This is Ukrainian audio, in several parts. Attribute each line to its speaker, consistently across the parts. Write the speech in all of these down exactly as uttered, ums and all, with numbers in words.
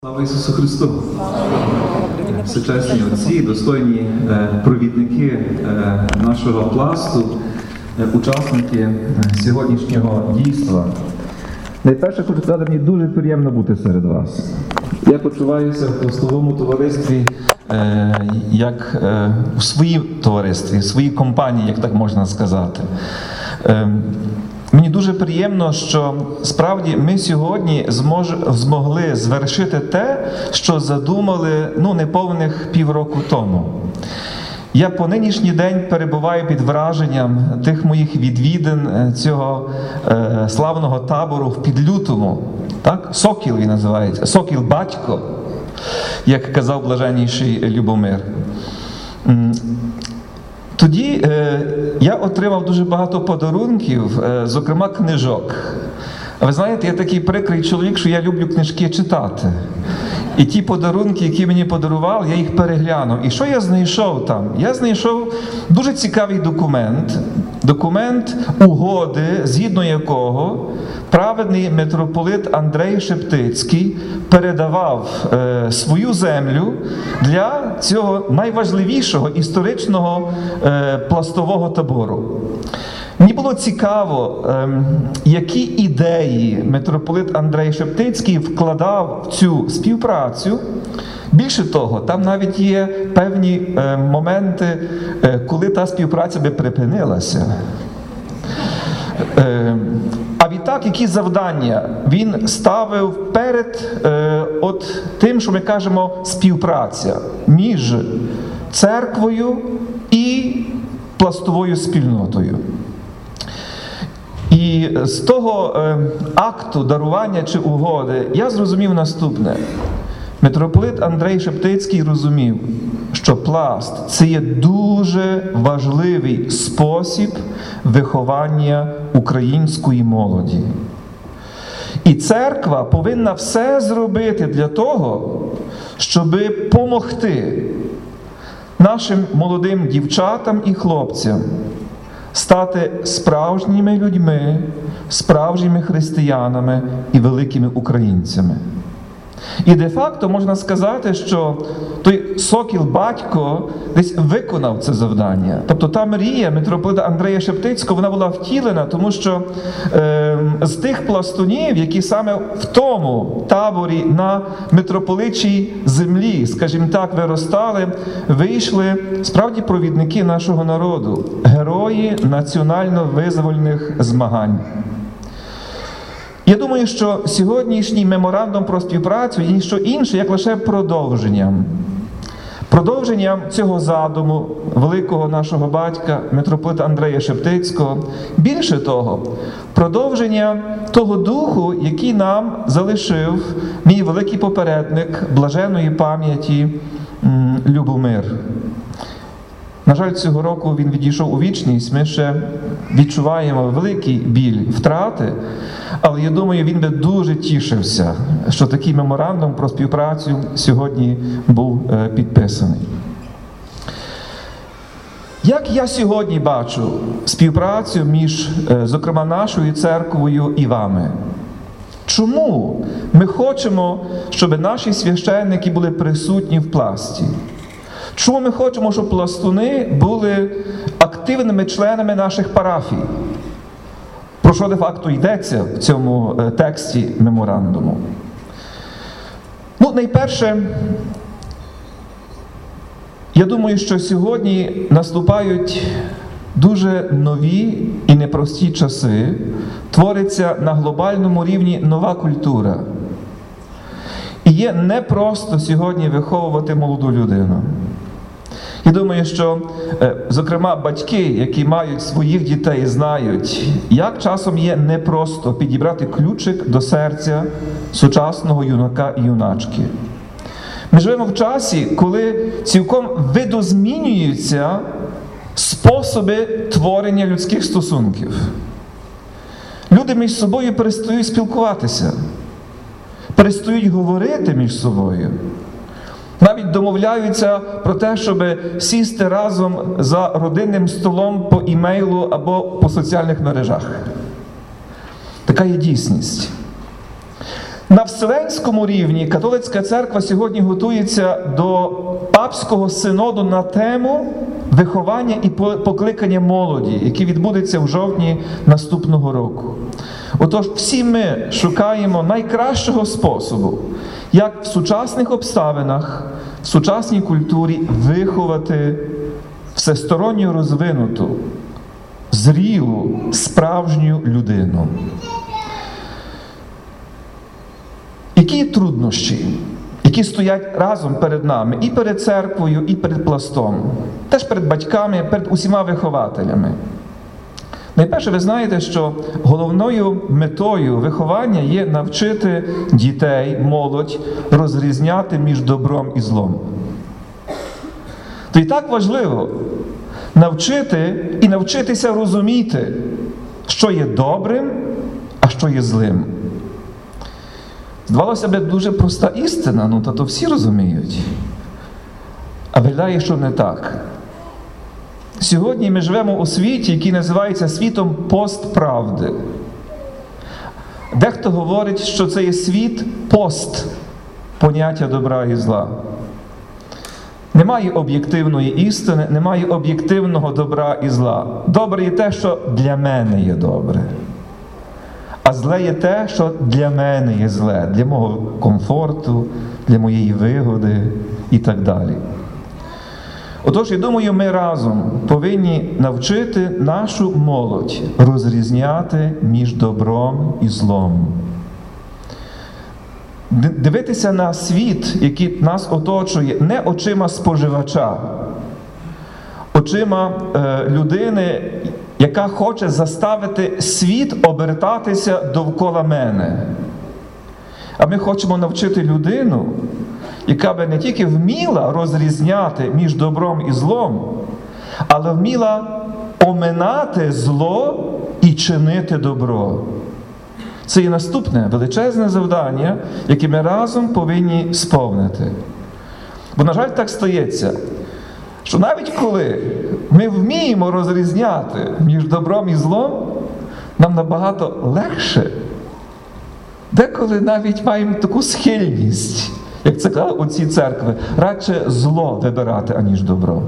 Speaker 1: Слава Ісусу Христу! Всечесні отці, достойні е, провідники е, нашого пласту, е, учасники е, сьогоднішнього дійства. Найперше хочу сказати, мені дуже приємно бути серед вас. Я почуваюся в пластовому товаристві, е, як е, у своїм товаристві, в своїй компанії, як так можна сказати. Е, Мені дуже приємно, що справді ми сьогодні змож, змогли звершити те, що задумали ну, неповних півроку тому. Я по нинішній день перебуваю під враженням тих моїх відвідин цього е, славного табору в Підлютому. Так? Сокіл він називається. Сокіл батько, як казав блаженніший Любомир. Тоді е, я отримав дуже багато подарунків, е, зокрема книжок. А ви знаєте, я такий прикрий чоловік, що я люблю книжки читати. І ті подарунки, які мені подарували, я їх переглянув. І що я знайшов там? Я знайшов дуже цікавий документ. Документ угоди, згідно якого праведний митрополит Андрей Шептицький передавав е, свою землю для цього найважливішого історичного е, пластового табору. Мені було цікаво, е, які ідеї митрополит Андрей Шептицький вкладав в цю співпрацю. Більше того, там навіть є певні е, моменти, е, коли та співпраця би припинилася. Е, а відтак, які завдання він ставив перед е, от тим, що ми кажемо, співпраця між церквою і пластовою спільнотою. І з того е, акту дарування чи угоди я зрозумів наступне. Митрополит Андрей Шептицький розумів, що пласт – це є дуже важливий спосіб виховання української молоді. І церква повинна все зробити для того, щоб помогти нашим молодим дівчатам і хлопцям стати справжніми людьми, справжніми християнами і великими українцями. І де-факто можна сказати, що той Сокіл-батько десь виконав це завдання. Тобто та мрія митрополита Андрея Шептицького, вона була втілена, тому що е, з тих пластунів, які саме в тому таборі на митрополичій землі, скажімо так, виростали, вийшли справді провідники нашого народу, герої національно-визвольних змагань. Я думаю, що сьогоднішній меморандум про співпрацю є ніщо інше, як лише продовженням. Продовженням цього задуму великого нашого батька, митрополита Андрея Шептицького. Більше того, продовження того духу, який нам залишив мій великий попередник блаженної пам'яті Любомир. На жаль, цього року він відійшов у вічність, ми ще відчуваємо великий біль втрати, але я думаю, він би дуже тішився, що такий меморандум про співпрацю сьогодні був підписаний. Як я сьогодні бачу співпрацю між, зокрема, нашою церквою і вами? Чому ми хочемо, щоб наші священники були присутні в пласті? Чому ми хочемо, щоб пластуни були активними членами наших парафій? Про що де-факто йдеться в цьому тексті меморандуму? Ну, найперше, я думаю, що сьогодні наступають дуже нові і непрості часи. Твориться на глобальному рівні нова культура. І є непросто сьогодні виховувати молоду людину. Я думаю, що, зокрема, батьки, які мають своїх дітей, знають, як часом є непросто підібрати ключик до серця сучасного юнака і юначки. Ми живемо в часі, коли цілком видозмінюються способи творення людських стосунків. Люди між собою перестають спілкуватися, перестають говорити між собою. Навіть домовляються про те, щоб сісти разом за родинним столом по імейлу або по соціальних мережах. Така є дійсність. На вселенському рівні католицька церква сьогодні готується до папського синоду на тему виховання і покликання молоді, який відбудеться в жовтні наступного року. Отож, всі ми шукаємо найкращого способу, як в сучасних обставинах, в сучасній культурі виховати всесторонньо розвинуту, зрілу, справжню людину. Які труднощі, які стоять разом перед нами, і перед церквою, і перед пластом, теж перед батьками, перед усіма вихователями? Найперше, ви знаєте, що головною метою виховання є навчити дітей, молодь, розрізняти між добром і злом. То і так важливо навчити і навчитися розуміти, що є добрим, а що є злим. Здавалося б, дуже проста істина, ну та то всі розуміють. А виглядає, що не так. Сьогодні ми живемо у світі, який називається світом постправди. Дехто говорить, що це є світ пост поняття добра і зла. Немає об'єктивної істини, немає об'єктивного добра і зла. Добре є те, що для мене є добре. А зле є те, що для мене є зле, для мого комфорту, для моєї вигоди і так далі. Отож, я думаю, ми разом повинні навчити нашу молодь розрізняти між добром і злом. Дивитися на світ, який нас оточує, не очима споживача, очима е, людини, яка хоче заставити світ обертатися довкола мене. А ми хочемо навчити людину, яка би не тільки вміла розрізняти між добром і злом, але вміла оминати зло і чинити добро. Це є наступне величезне завдання, яке ми разом повинні сповнити. Бо, на жаль, так стається, що навіть коли ми вміємо розрізняти між добром і злом, нам набагато легше. Деколи навіть маємо таку схильність, як це казали отці церкви, радше зло вибирати, аніж добро.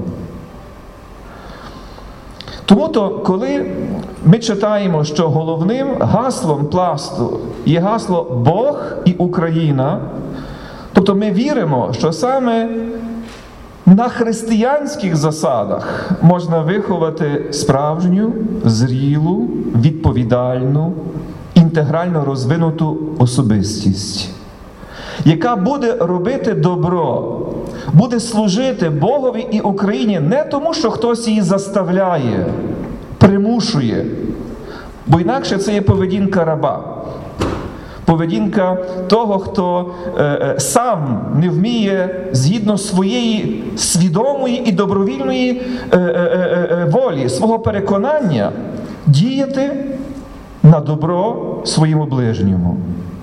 Speaker 1: Тому-то, коли ми читаємо, що головним гаслом пласту є гасло «Бог і Україна», тобто ми віримо, що саме на християнських засадах можна виховати справжню, зрілу, відповідальну, інтегрально розвинуту особистість, яка буде робити добро, буде служити Богові і Україні не тому, що хтось її заставляє, примушує, бо інакше це є поведінка раба. Поведінка того, хто е, сам не вміє згідно своєї свідомої і добровільної е, е, е, волі, свого переконання діяти на добро своєму ближньому.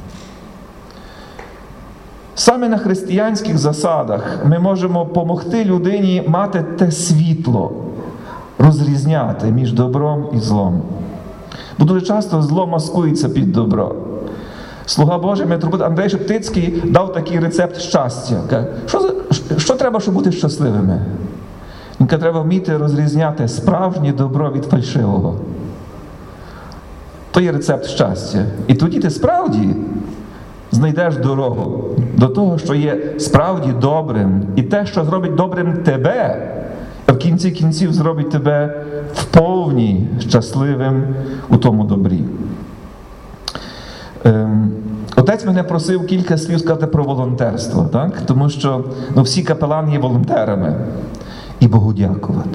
Speaker 1: Саме на християнських засадах ми можемо допомогти людині мати те світло, розрізняти між добром і злом. Бо дуже часто зло маскується під добро. Слуга Божий, митрополит Андрей Шептицький дав такий рецепт щастя. Каже, що, що треба, щоб бути щасливими? Він каже, треба вміти розрізняти справжнє добро від фальшивого. То є рецепт щастя. І тоді ти справді знайдеш дорогу до того, що є справді добрим. І те, що зробить добрим тебе, а в кінці кінців зробить тебе вповні щасливим у тому добрі. Ем, отець мене просив кілька слів сказати про волонтерство, так? Тому що ну, всі капелани є волонтерами. І Богу дякувати.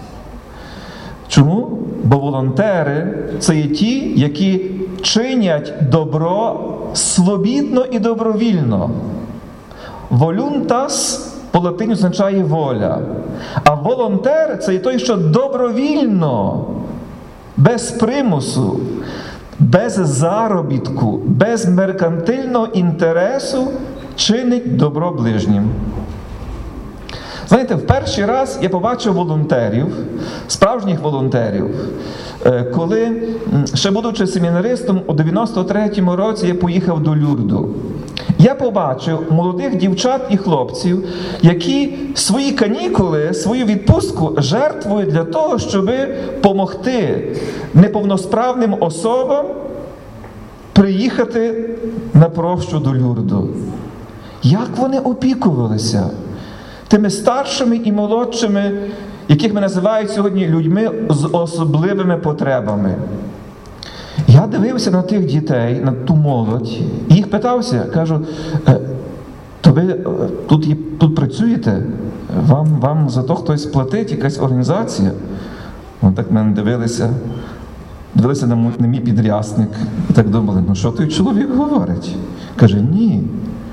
Speaker 1: Чому? Бо волонтери – це є ті, які чинять добро свобідно і добровільно. Voluntas по-латині означає воля. А волонтер – це є той, що добровільно, без примусу, без заробітку, без меркантильного інтересу чинить добро ближнім. Знаєте, в перший раз я побачив волонтерів, справжніх волонтерів, коли, ще будучи семінаристом, у дев'яносто третьому році я поїхав до Люрду. Я побачив молодих дівчат і хлопців, які свої канікули, свою відпустку жертвують для того, щоб допомогти неповносправним особам приїхати на прощу до Люрду. Як вони опікувалися тими старшими і молодшими, яких ми називають сьогодні людьми з особливими потребами. Я дивився на тих дітей, на ту молодь, і їх питався, кажу, то ви тут, тут працюєте? Вам, вам за то хтось платить, якась організація? Вони так мене дивилися, дивилися на, на мій підрясник, і так думали, ну що той чоловік говорить? Каже, ні.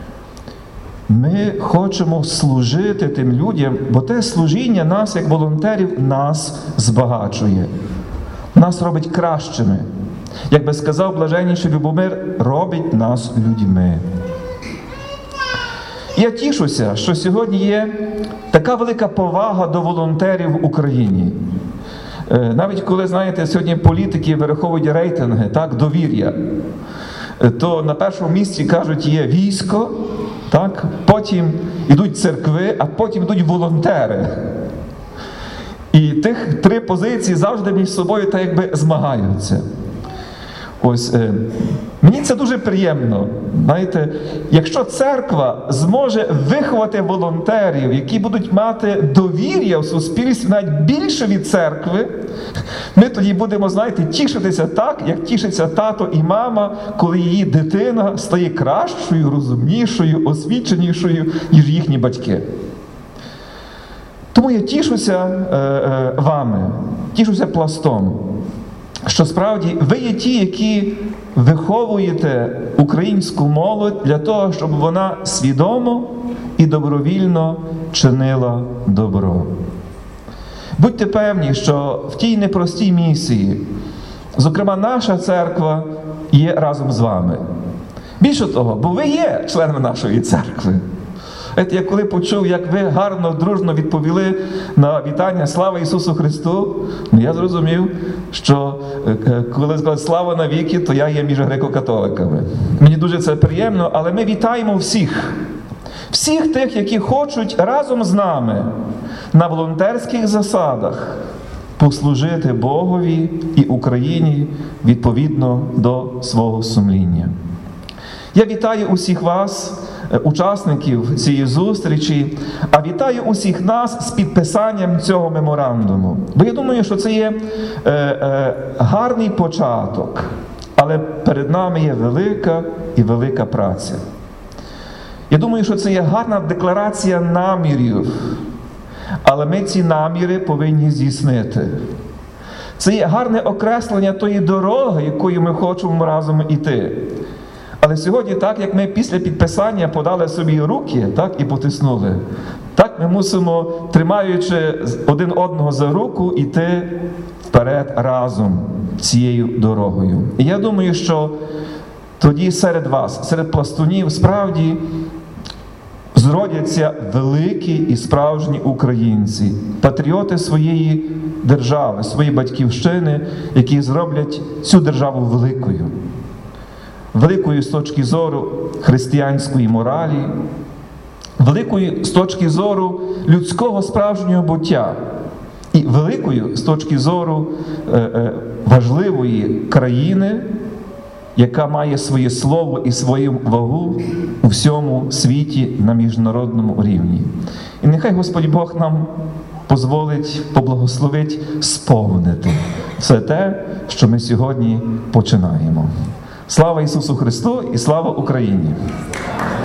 Speaker 1: Ми хочемо служити тим людям, бо те служіння нас, як волонтерів, нас збагачує. Нас робить кращими. Як би сказав блаженніший Любомир, робить нас людьми. Я тішуся, що сьогодні є така велика повага до волонтерів в Україні. Навіть коли, знаєте, сьогодні політики вираховують рейтинги, так, довір'я, то на першому місці, кажуть, є військо, так, потім йдуть церкви, а потім йдуть волонтери. І тих три позиції завжди між собою так якби змагаються. Ось, е, мені це дуже приємно. Знаєте, якщо церква зможе виховати волонтерів, які будуть мати довір'я в суспільстві навіть більше від церкви, ми тоді будемо, знаєте, тішитися так, як тішиться тато і мама, коли її дитина стає кращою, розумнішою, освіченішою, ніж їхні батьки. Тому я тішуся е, е, вами, тішуся Пластом, що справді ви є ті, які виховуєте українську молодь для того, щоб вона свідомо і добровільно чинила добро. Будьте певні, що в тій непростій місії, зокрема, наша церква є разом з вами. Більше того, бо ви є членами нашої церкви. Я коли почув, як ви гарно, дружно відповіли на вітання «Слава Ісусу Христу», ну, я зрозумів, що коли сказали «Слава навіки», то я є між греко-католиками. Мені дуже це приємно, але ми вітаємо всіх. Всіх тих, які хочуть разом з нами на волонтерських засадах послужити Богові і Україні відповідно до свого сумління. Я вітаю усіх вас, учасників цієї зустрічі, а вітаю усіх нас з підписанням цього меморандуму. Бо я думаю, що це є е, е, гарний початок, але перед нами є велика і велика праця. Я думаю, що це є гарна декларація намірів, але ми ці наміри повинні здійснити. Це є гарне окреслення тої дороги, якою ми хочемо разом іти. Але сьогодні, так як ми після підписання подали собі руки, так, і потиснули, так ми мусимо, тримаючи один одного за руку, йти вперед разом цією дорогою. І я думаю, що тоді серед вас, серед пластунів, справді зродяться великі і справжні українці, патріоти своєї держави, своєї батьківщини, які зроблять цю державу великою. Великою з точки зору християнської моралі, великою з точки зору людського справжнього буття і великою з точки зору е, е, важливої країни, яка має своє слово і свою вагу у всьому світі на міжнародному рівні. І нехай Господь Бог нам дозволить, поблагословить сповнити все те, що ми сьогодні починаємо. Слава Ісусу Христу і слава Україні!